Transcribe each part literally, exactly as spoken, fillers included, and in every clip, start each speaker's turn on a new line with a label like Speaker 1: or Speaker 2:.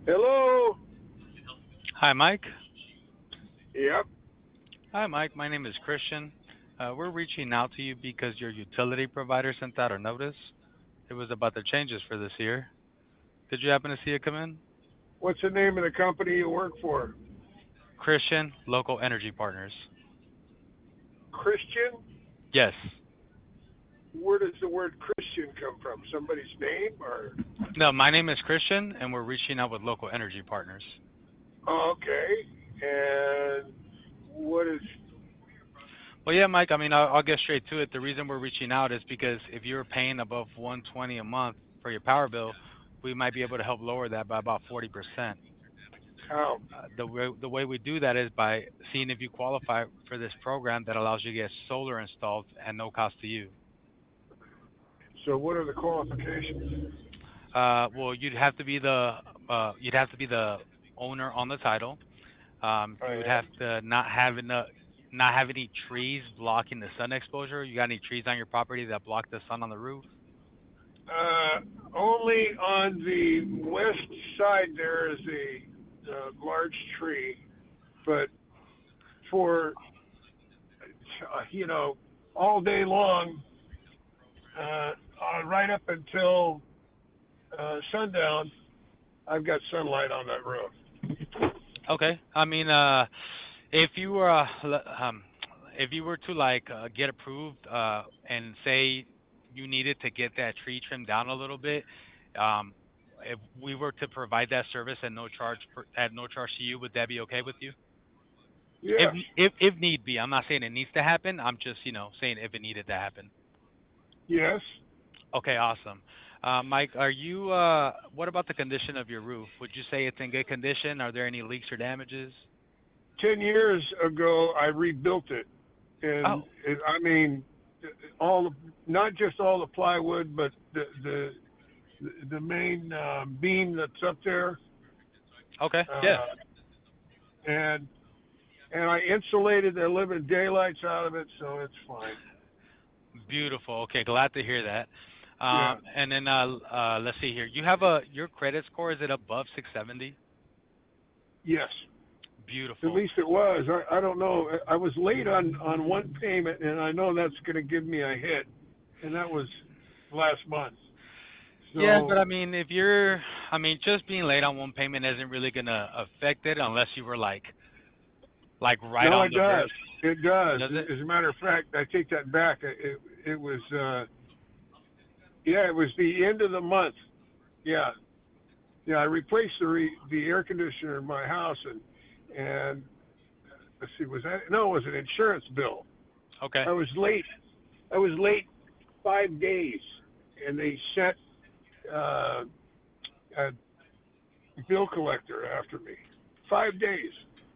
Speaker 1: Hello.
Speaker 2: Hi, Mike.
Speaker 1: Yep.
Speaker 2: Hi, Mike. My name is Christian. Uh, we're reaching out to you because your utility provider sent out a notice. It was about the changes for this year. Did you happen to see it come in?
Speaker 1: What's the name of the company you work for?
Speaker 2: Christian Local Energy Partners.
Speaker 1: Christian?
Speaker 2: Yes.
Speaker 1: Where does the word Christian come from? Somebody's name or?
Speaker 2: No, my name is Christian, and we're reaching out with Local Energy Partners.
Speaker 1: Oh, okay. And what is?
Speaker 2: Well, yeah, Mike. I mean, I'll, I'll get straight to it. The reason we're reaching out is because if you're paying above one hundred twenty a month for your power bill, we might be able to help lower that by about forty percent.
Speaker 1: How?
Speaker 2: Uh, the way the way we do that is by seeing if you qualify for this program that allows you to get solar installed at no cost to you.
Speaker 1: So what are the qualifications?
Speaker 2: Uh, well, you'd have to be the uh, you'd have to be the owner on the title. Um,
Speaker 1: I
Speaker 2: you would
Speaker 1: am.
Speaker 2: have to not have enough, not have any trees blocking the sun exposure. You got any trees on your property that block the sun on the roof?
Speaker 1: Uh, only on the west side there is a uh, large tree, but for uh, you know all day long, uh, uh, right up until uh, sundown, I've got sunlight on that roof.
Speaker 2: Okay. I mean, uh, if you were uh, l- um, if you were to like uh, get approved uh, and say you needed to get that tree trimmed down a little bit, um, if we were to provide that service at no charge per, at no charge to you, would that be okay with you? If
Speaker 1: Yes,
Speaker 2: if if need be, I'm not saying it needs to happen. I'm just you know saying if it needed to happen.
Speaker 1: yes.
Speaker 2: Okay, awesome. Uh, Mike, are you? Uh, what about the condition of your roof? Would you say it's in good condition? Are there any leaks or damages?
Speaker 1: Ten years ago, I rebuilt it, and
Speaker 2: Oh,
Speaker 1: it, I mean, all the, not just all the plywood, but the the the main uh, beam that's up there,
Speaker 2: okay, yeah.
Speaker 1: uh, and and I insulated the living daylights out of it, so it's fine.
Speaker 2: Beautiful. Okay, glad to hear that.
Speaker 1: Yeah.
Speaker 2: Um, and then uh, uh, let's see here. You have a your credit score, is it above six seventy?
Speaker 1: Yes. At
Speaker 2: Beautiful.
Speaker 1: least it was. I, I don't know. I was late on on one payment, and I know that's going to give me a hit, and that was last month.
Speaker 2: Yeah, but
Speaker 1: So
Speaker 2: I mean, if you're, I mean, just being late on one payment isn't really gonna affect it unless you were like, like right
Speaker 1: no,
Speaker 2: on
Speaker 1: it
Speaker 2: the verge.
Speaker 1: does. It does.
Speaker 2: Does it?
Speaker 1: As a matter of fact, I take that back. It it was uh, yeah, it was the end of the month. Yeah, yeah. I replaced the re, the air conditioner in my house, and and let's see, was that no? It was an insurance bill.
Speaker 2: Okay.
Speaker 1: I was late. I was late five days, and they sent uh, a bill collector after me. Five days.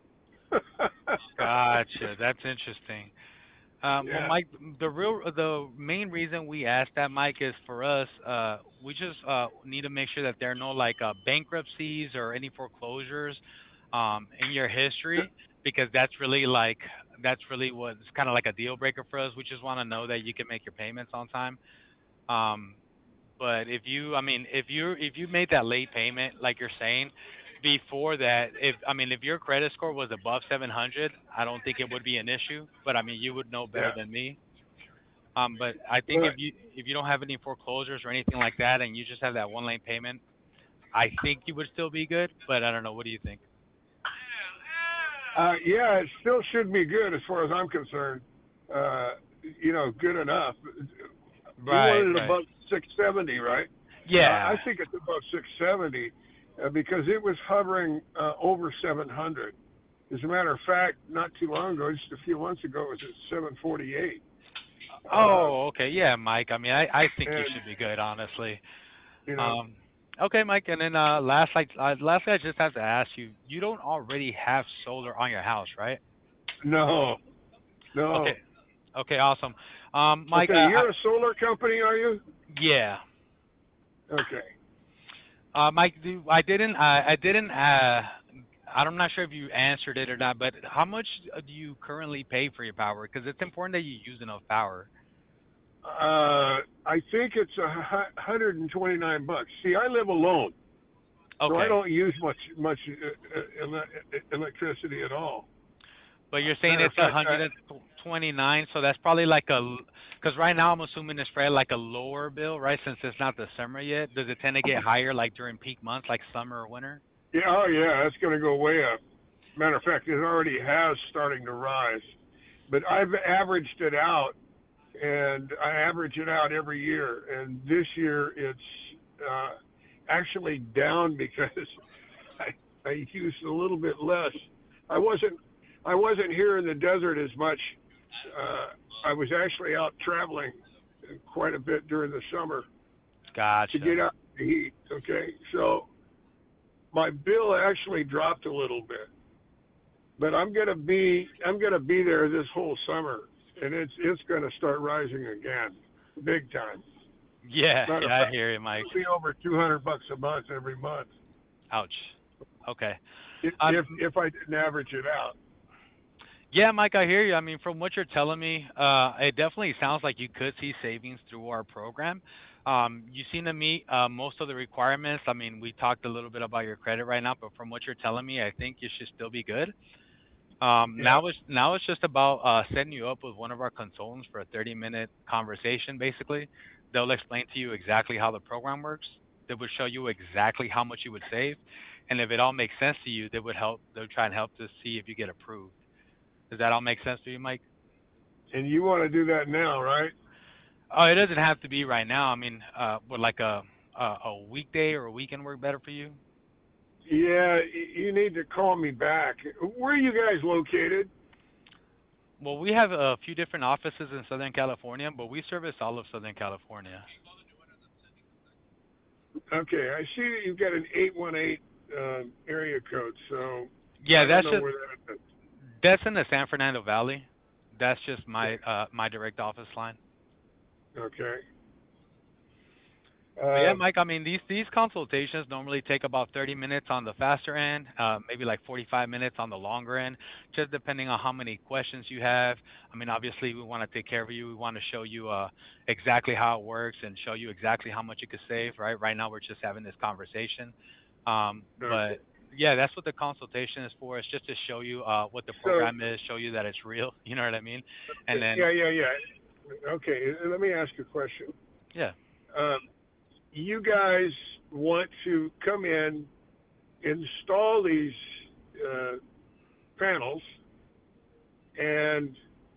Speaker 2: Gotcha. That's interesting. Um, well,
Speaker 1: Yeah.
Speaker 2: Mike, the real, the main reason we asked that, Mike, is for us. Uh, we just uh need to make sure that there are no like uh, bankruptcies or any foreclosures, um, in your history, because that's really like that's really what's kind of like a deal breaker for us. We just want to know that you can make your payments on time. Um, but if you, I mean, if you if you made that late payment, like you're saying, before that, if I mean, if your credit score was above seven hundred, I don't think it would be an issue. But I mean, you would know better
Speaker 1: Yeah.
Speaker 2: than me. Um, but I think if
Speaker 1: But
Speaker 2: you if you don't have any foreclosures or anything like that, and you just have that one lane payment, I think you would still be good. But I don't know. What do you think?
Speaker 1: uh, yeah, it still should be good as far as I'm concerned. Uh, you know, good enough. You
Speaker 2: Right,
Speaker 1: wanted it
Speaker 2: right.
Speaker 1: above six seventy, right? Uh, I
Speaker 2: Yeah.
Speaker 1: think it's above six seventy uh, because it was hovering uh, over seven hundred. As a matter of fact, not too long ago, just a few months ago, it was at seven forty-eight. Uh,
Speaker 2: Oh, okay. Yeah, Mike. I mean, I I think you
Speaker 1: and
Speaker 2: should be good, honestly.
Speaker 1: you know,
Speaker 2: Um, okay, Mike. And then uh, last, like, uh, lastly, I just have to ask you: you don't already have solar on your house, right?
Speaker 1: no,
Speaker 2: Okay.
Speaker 1: no.
Speaker 2: Okay. Awesome. Um, Mike.
Speaker 1: Okay,
Speaker 2: Uh, I,
Speaker 1: you're a solar company, are you?
Speaker 2: yeah.
Speaker 1: Okay.
Speaker 2: Uh, Mike, do, I didn't. I I didn't. Uh, I'm not sure if you answered it or not, but how much uh, do you currently pay for your power? Because it's important that you use enough power.
Speaker 1: Uh, I think it's a hundred and twenty-nine bucks. See, I live alone, so I
Speaker 2: Okay.
Speaker 1: don't use much much uh, uh, ele- electricity at all.
Speaker 2: But
Speaker 1: Uh,
Speaker 2: you're saying
Speaker 1: matter of
Speaker 2: it's
Speaker 1: fact, I,
Speaker 2: one hundred twenty-nine, so that's probably like a, because right now I'm assuming it's probably like a lower bill, right? Since it's not the summer yet. Does it tend to get higher like during peak months, like summer or winter?
Speaker 1: yeah, oh yeah, that's going to go way up. Matter of fact, it already has starting to rise. But I've averaged it out, and I average it out every year. And this year it's uh, actually down because I, I used a little bit less. I wasn't I wasn't here in the desert as much. Uh, I was actually out traveling quite a bit during the summer to
Speaker 2: Gotcha.
Speaker 1: get out the heat. Okay, so my bill actually dropped a little bit, but I'm gonna be I'm gonna be there this whole summer, and it's it's gonna start rising again, big time.
Speaker 2: Yeah,
Speaker 1: Matter of
Speaker 2: yeah, I
Speaker 1: fact,
Speaker 2: hear you, Mike.
Speaker 1: it'll be over two hundred bucks a month every month
Speaker 2: Ouch. Okay.
Speaker 1: if
Speaker 2: Um,
Speaker 1: if if I didn't average it out.
Speaker 2: yeah, Mike, I hear you. I mean, from what you're telling me, uh, it definitely sounds like you could see savings through our program. Um, you seem to meet uh, most of the requirements. I mean, we talked a little bit about your credit right now, but from what you're telling me, I think you should still be good. Um,
Speaker 1: Yeah.
Speaker 2: now it's now it's just about uh, setting you up with one of our consultants for a thirty minute conversation. Basically, they'll explain to you exactly how the program works. They would show you exactly how much you would save, and if it all makes sense to you, they would help. They'll try and help to see if you get approved. Does that all make sense to you, Mike?
Speaker 1: And you want to do that now, right?
Speaker 2: Oh, it doesn't have to be right now. I mean, uh, would like a a, a weekday or a weekend work better for you?
Speaker 1: Yeah, you need to call me back. Where are you guys located?
Speaker 2: Well, we have a few different offices in Southern California, but we service all of Southern California.
Speaker 1: Okay, I see that you've got an eight one eight uh, area code, so
Speaker 2: Yeah,
Speaker 1: I don't
Speaker 2: that's
Speaker 1: know
Speaker 2: just
Speaker 1: where that is.
Speaker 2: that's in the San Fernando Valley. That's just my
Speaker 1: Okay.
Speaker 2: uh my direct office line.
Speaker 1: Okay.
Speaker 2: But yeah,
Speaker 1: Uh,
Speaker 2: Mike, I mean these these consultations normally take about thirty minutes on the faster end, uh, maybe like forty-five minutes on the longer end, just depending on how many questions you have. I mean, obviously we want to take care of you. We want to show you uh exactly how it works and show you exactly how much you could save, right? Right now we're just having this conversation. Um,
Speaker 1: okay.
Speaker 2: but yeah, that's what the consultation is for. It's just to show you uh what the
Speaker 1: So,
Speaker 2: program is, show you that it's real, you know what I mean? And then
Speaker 1: yeah, yeah, yeah. Okay, let me ask you a question.
Speaker 2: yeah.
Speaker 1: Um, you guys want to come in, install these uh, panels, and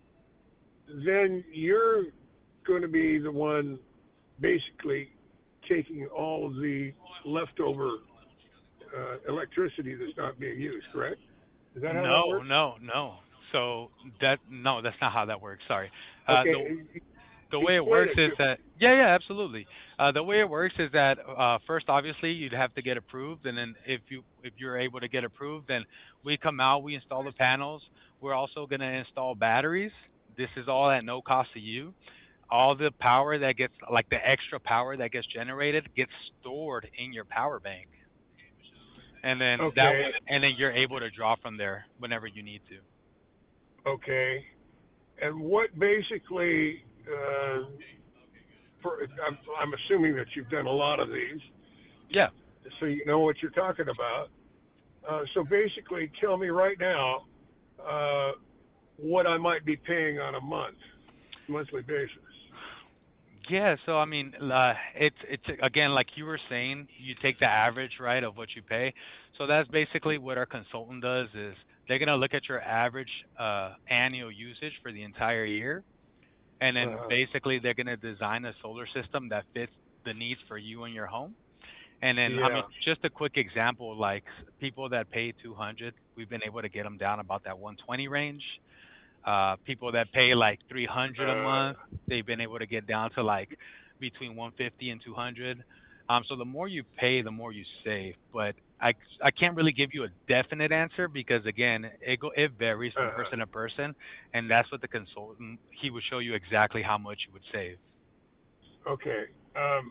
Speaker 1: then you're going to be the one basically taking all the leftover uh, electricity that's not being used, correct? Is that how that
Speaker 2: No,
Speaker 1: works?
Speaker 2: no, no. So that no, that's not how that works. Sorry. Uh,
Speaker 1: Okay,
Speaker 2: the the way it
Speaker 1: explain
Speaker 2: works
Speaker 1: it
Speaker 2: is
Speaker 1: to me.
Speaker 2: that yeah, yeah, absolutely. Uh, the way it works is that uh, first, obviously, you'd have to get approved, and then if you if you're able to get approved, then we come out, we install the panels. We're also going to install batteries. This is all at no cost to you. All the power that gets like the extra power that gets generated gets stored in your power bank, and then that
Speaker 1: Okay,
Speaker 2: way, and then you're able to draw from there whenever you need to.
Speaker 1: okay. And what basically, uh, for, I'm, I'm assuming that you've done a lot of these,
Speaker 2: Yeah.
Speaker 1: so you know what you're talking about. Uh, so basically, tell me right now uh, what I might be paying on a month, monthly basis.
Speaker 2: Yeah, so I mean, uh, it's it's again like you were saying, you take the average, right, of what you pay. So that's basically what our consultant does is they're gonna look at your average uh, annual usage for the entire year, and then
Speaker 1: Uh,
Speaker 2: basically they're gonna design a solar system that fits the needs for you and your home. And then, I mean,
Speaker 1: yeah.
Speaker 2: just a quick example, like people that pay two hundred, we've been able to get them down about that one twenty range. Uh, people that pay like three hundred a
Speaker 1: Uh,
Speaker 2: month, they've been able to get down to like between one fifty and two hundred. Um, so the more you pay, the more you save. But I I can't really give you a definite answer because again, it go, it varies from
Speaker 1: uh,
Speaker 2: person to person, and that's what the consultant he would show you exactly how much you would save.
Speaker 1: okay. Um,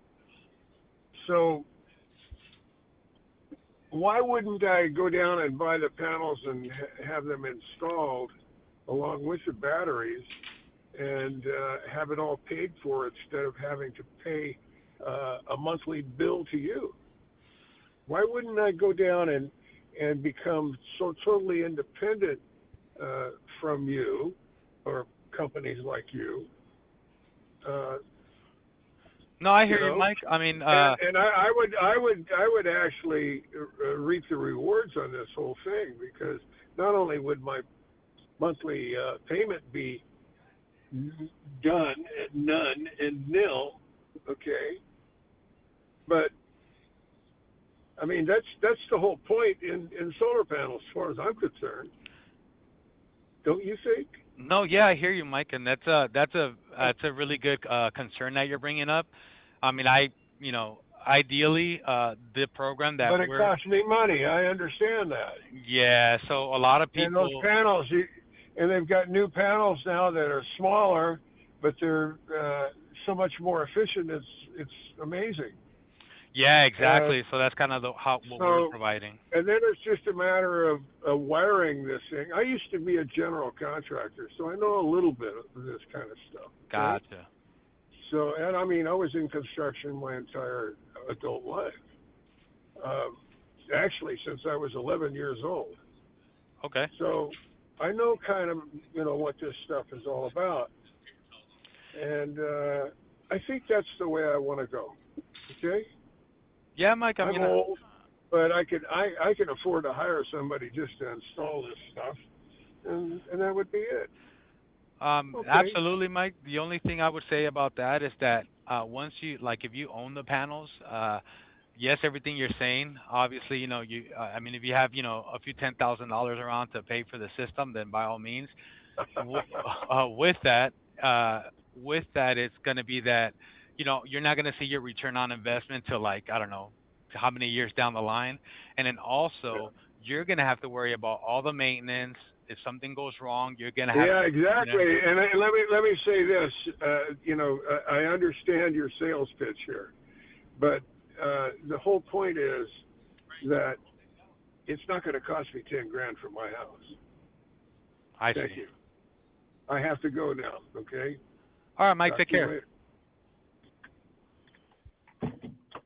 Speaker 1: so why wouldn't I go down and buy the panels and ha- have them installed along with the batteries and uh, have it all paid for instead of having to pay uh, a monthly bill to you? Why wouldn't I go down and and become so totally independent uh, from you or companies like you? Uh,
Speaker 2: No, I
Speaker 1: you
Speaker 2: hear you,
Speaker 1: know,
Speaker 2: Mike. I mean,
Speaker 1: and
Speaker 2: uh,
Speaker 1: and I, I would I would I would actually uh, reap the rewards on this whole thing because not only would my monthly uh, payment be done at none and nil, okay, but I mean that's that's the whole point in in solar panels, as far as I'm concerned. Don't you think?
Speaker 2: no, yeah, I hear you, Mike, and that's a that's a that's a really good uh, concern that you're bringing up. I mean, I you know, ideally, uh, the program that
Speaker 1: But it
Speaker 2: we're
Speaker 1: costs me money. I understand that.
Speaker 2: yeah. So a lot of
Speaker 1: And those
Speaker 2: people,
Speaker 1: panels, you, and they've got new panels now that are smaller, but they're uh, so much more efficient. It's it's amazing.
Speaker 2: yeah,
Speaker 1: Uh,
Speaker 2: exactly. So that's kind of the how what we're
Speaker 1: so,
Speaker 2: providing.
Speaker 1: and then it's just a matter of, of wiring this thing. I used to be a general contractor, so I know a little bit of this kind of stuff. Okay.
Speaker 2: Gotcha.
Speaker 1: So, and I mean, I was in construction my entire adult life. Um, actually, since I was eleven years old.
Speaker 2: Okay.
Speaker 1: So I know kind of, you know, what this stuff is all about. And uh, I think that's the way I want to go. Okay?
Speaker 2: Yeah, Mike. I
Speaker 1: I'm
Speaker 2: mean, uh,
Speaker 1: old, but I could I, I can afford to hire somebody just to install this stuff, and and that would be it.
Speaker 2: Um,
Speaker 1: Okay.
Speaker 2: absolutely, Mike. The only thing I would say about that is that uh, once you like, if you own the panels, uh, yes, everything you're saying. Obviously, you know, you. Uh, I mean, if you have, you know, a few ten thousand dollars around to pay for the system, then by all means. W- uh, with that, uh, with that, it's going to be that, you know, you're not going to see your return on investment till like I don't know how many years down the line, and then also you're going to have to worry about all the maintenance. If something goes wrong, you're going to have
Speaker 1: Yeah,
Speaker 2: to, you know.
Speaker 1: exactly. And, and let me let me say this. Uh, you know, I, I understand your sales pitch here, but uh, the whole point is that it's not going to cost me ten grand for my house.
Speaker 2: I
Speaker 1: Thank
Speaker 2: see.
Speaker 1: you. I have to go now. Okay.
Speaker 2: All right, Mike.
Speaker 1: Talk
Speaker 2: Take
Speaker 1: to you
Speaker 2: care.
Speaker 1: later.